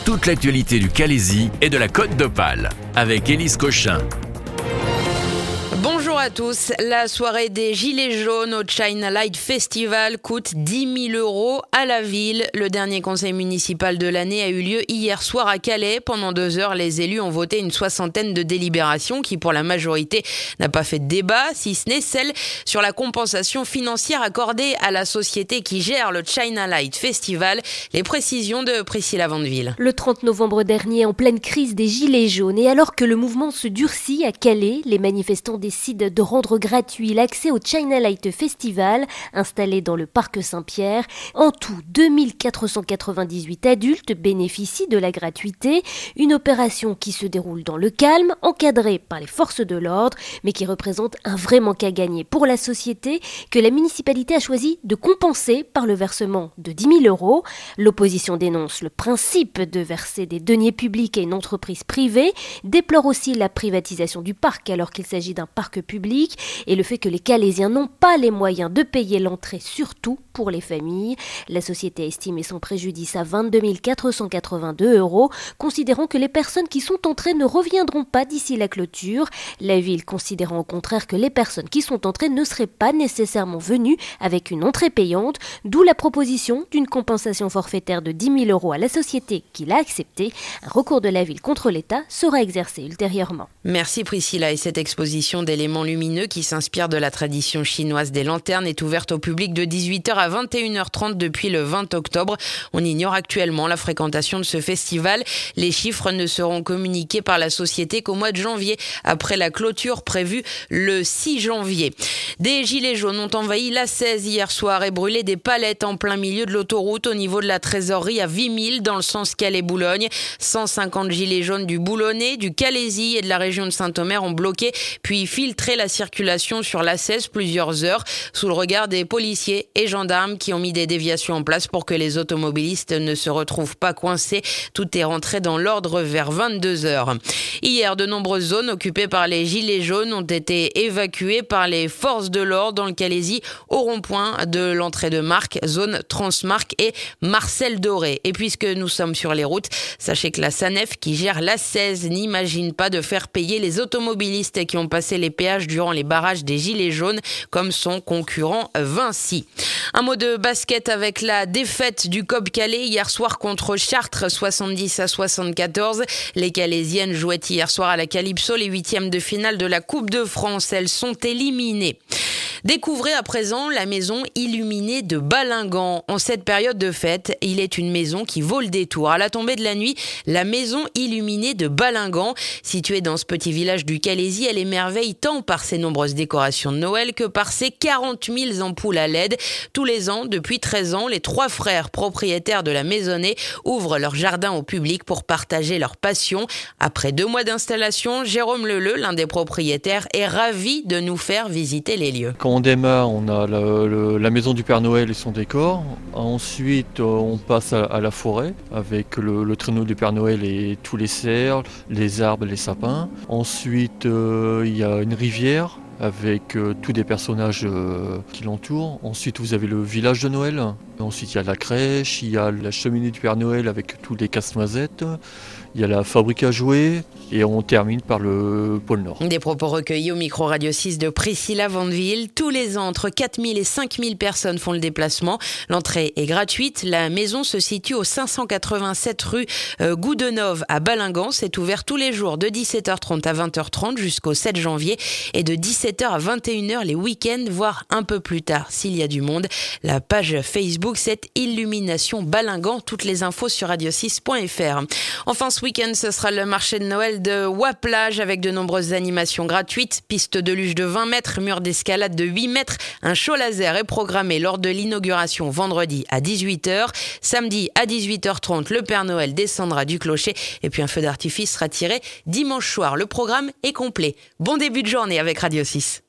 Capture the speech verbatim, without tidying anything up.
toute l'actualité du Calaisis et de la Côte d'Opale avec Élise Cochin. Bonjour à tous. La soirée des Gilets jaunes au China Light Festival coûte dix mille euros à la ville. Le dernier conseil municipal de l'année a eu lieu hier soir à Calais. Pendant deux heures, les élus ont voté une soixantaine de délibérations qui, pour la majorité, n'a pas fait de débat, si ce n'est celle sur la compensation financière accordée à la société qui gère le China Light Festival. Les précisions de Priscilla Vandeville. Le trente novembre dernier, en pleine crise des Gilets jaunes, et alors que le mouvement se durcit à Calais, les manifestants décident de rendre gratuit l'accès au China Light Festival, installé dans le parc Saint-Pierre. En tout, deux mille quatre cent quatre-vingt-dix-huit adultes bénéficient de la gratuité, une opération qui se déroule dans le calme, encadrée par les forces de l'ordre, mais qui représente un vrai manque à gagner pour la société que la municipalité a choisi de compenser par le versement de dix mille euros. L'opposition dénonce le principe de verser des deniers publics à une entreprise privée, déplore aussi la privatisation du parc alors qu'il s'agit d'un parc public et le fait que les Calaisiens n'ont pas les moyens de payer l'entrée, surtout pour les familles. La société a estimé son préjudice à vingt-deux mille quatre cent quatre-vingt-deux euros, considérant que les personnes qui sont entrées ne reviendront pas d'ici la clôture. La ville considérant au contraire que les personnes qui sont entrées ne seraient pas nécessairement venues avec une entrée payante, d'où la proposition d'une compensation forfaitaire de dix mille euros à la société qui l'a acceptée. Un recours de la ville contre l'État sera exercé ultérieurement. Merci Priscilla. Et cette exposition d'éléments lumineux qui s'inspire de la tradition chinoise des lanternes est ouverte au public de dix-huit heures à vingt et une heures trente depuis le vingt octobre. On ignore actuellement la fréquentation de ce festival. Les chiffres ne seront communiqués par la société qu'au mois de janvier, après la clôture prévue le six janvier. Des gilets jaunes ont envahi l'A seize hier soir et brûlé des palettes en plein milieu de l'autoroute au niveau de la trésorerie à Vimille dans le sens Calais-Boulogne. cent cinquante gilets jaunes du Boulonnais, du Calaisis et de la région de Saint-Omer ont bloqué puis filtré la circulation sur l'A seize plusieurs heures sous le regard des policiers et gendarmes qui ont mis des déviations en place pour que les automobilistes ne se retrouvent pas coincés. Tout est rentré dans l'ordre vers vingt-deux heures. Hier, de nombreuses zones occupées par les gilets jaunes ont été évacuées par les forces de l'ordre dans le Calaisis au rond-point de l'entrée de Marcq, zone Transmarcq et Marcel Doré. Et puisque nous sommes sur les routes, sachez que la SANEF qui gère l'A seize n'imagine pas de faire payer les automobilistes qui ont passé les péages durant les barrages des Gilets jaunes comme son concurrent Vinci. Un mot de basket avec la défaite du C O B Calais hier soir contre Chartres soixante-dix à soixante-quatorze. Les Calaisiennes jouaient hier soir à la Calypso les huitièmes de finale de la Coupe de France. Elles sont éliminées. Découvrez à présent la maison illuminée de Balingan. En cette période de fête, il est une maison qui vaut le détour. À la tombée de la nuit, la maison illuminée de Balingan, située dans ce petit village du Calaisis, elle émerveille tant par ses nombreuses décorations de Noël que par ses quarante mille ampoules à L E D. Tous les ans, depuis treize ans, les trois frères propriétaires de la maisonnée ouvrent leur jardin au public pour partager leur passion. Après deux mois d'installation, Jérôme Leleu, l'un des propriétaires, est ravi de nous faire visiter les lieux. Quand on démarre, on a la, le, la maison du Père Noël et son décor. Ensuite, on passe à, à la forêt avec le, le traîneau du Père Noël et tous les cerfs, les arbres, les sapins. Ensuite, euh, il y a une rivière avec euh, tous des personnages euh, qui l'entourent. Ensuite, vous avez le village de Noël. Ensuite, il y a la crèche, il y a la cheminée du Père Noël avec tous les casse-noisettes. Il y a la fabrique à jouets et on termine par le pôle Nord. Des propos recueillis au micro Radio six de Priscilla Vandeville. Tous les ans, entre quatre mille et cinq mille personnes font le déplacement. L'entrée est gratuite. La maison se situe au cinq cent quatre-vingt-sept rue euh, Goudenov à Balingan. C'est ouvert tous les jours de dix-sept heures trente à vingt heures trente jusqu'au sept janvier et de dix-sept heures à vingt et une heures les week-ends, voire un peu plus tard s'il y a du monde. La page Facebook, c'est Illumination Balingan. Toutes les infos sur radio six point f r. Enfin, ce week-end, ce sera le marché de Noël de Waplage avec de nombreuses animations gratuites, piste de luge de vingt mètres, mur d'escalade de huit mètres. Un show laser est programmé lors de l'inauguration vendredi à dix-huit heures. Samedi à dix-huit heures trente, le Père Noël descendra du clocher et puis un feu d'artifice sera tiré dimanche soir. Le programme est complet. Bon début de journée avec Radio six.